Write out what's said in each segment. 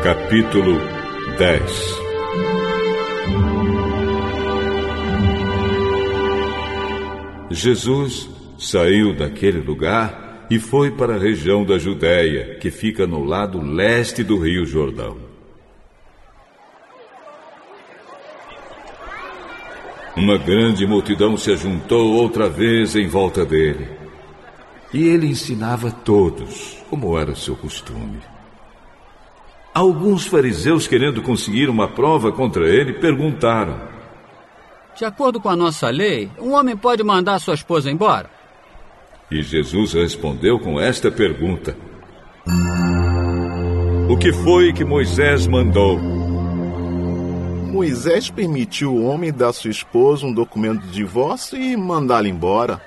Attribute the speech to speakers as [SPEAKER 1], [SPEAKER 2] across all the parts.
[SPEAKER 1] Capítulo 10. Jesus saiu daquele lugar e foi para a região da Judéia, que fica no lado leste do Rio Jordão. Uma grande multidão se ajuntou outra vez em volta dele. E ele ensinava a todos, como era seu costume. Alguns fariseus, querendo conseguir uma prova contra ele, perguntaram:
[SPEAKER 2] de acordo com a nossa lei, um homem pode mandar sua esposa embora?
[SPEAKER 1] E Jesus respondeu com esta pergunta: o que foi que Moisés mandou?
[SPEAKER 3] Moisés permitiu o homem dar à sua esposa um documento de divórcio e mandá-la embora.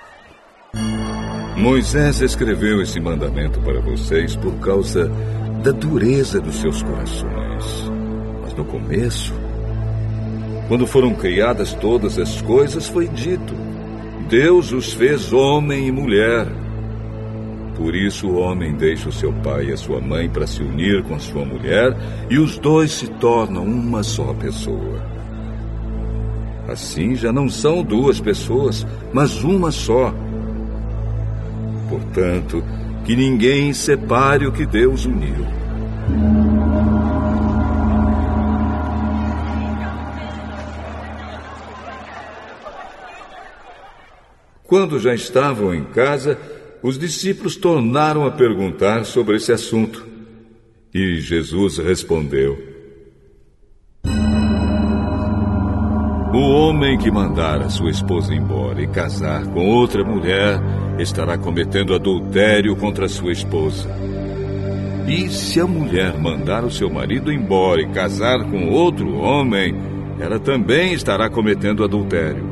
[SPEAKER 1] Moisés escreveu esse mandamento para vocês por causa da dureza dos seus corações. Mas no começo, quando foram criadas todas as coisas, foi dito: Deus os fez homem e mulher. Por isso o homem deixa o seu pai e a sua mãe para se unir com a sua mulher, e os dois se tornam uma só pessoa. Assim já não são duas pessoas, mas uma só. Portanto, que ninguém separe o que Deus uniu. Quando já estavam em casa, os discípulos tornaram a perguntar sobre esse assunto. E Jesus respondeu: o homem que mandar a sua esposa embora e casar com outra mulher estará cometendo adultério contra a sua esposa. E se a mulher mandar o seu marido embora e casar com outro homem, ela também estará cometendo adultério.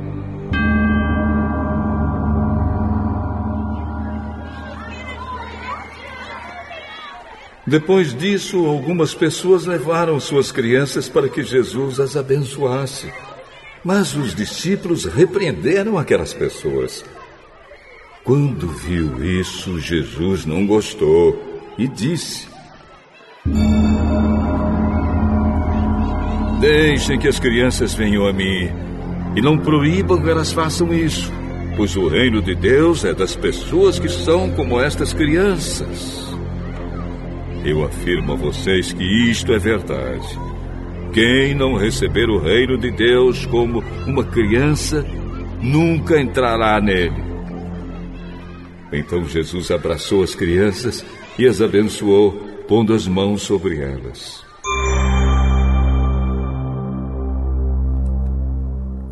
[SPEAKER 1] Depois disso, algumas pessoas levaram suas crianças para que Jesus as abençoasse. Mas os discípulos repreenderam aquelas pessoas. Quando viu isso, Jesus não gostou e disse: deixem que as crianças venham a mim e não proíbam que elas façam isso, pois o reino de Deus é das pessoas que são como estas crianças. Eu afirmo a vocês que isto é verdade. Quem não receber o reino de Deus como uma criança, nunca entrará nele. Então Jesus abraçou as crianças e as abençoou, pondo as mãos sobre elas.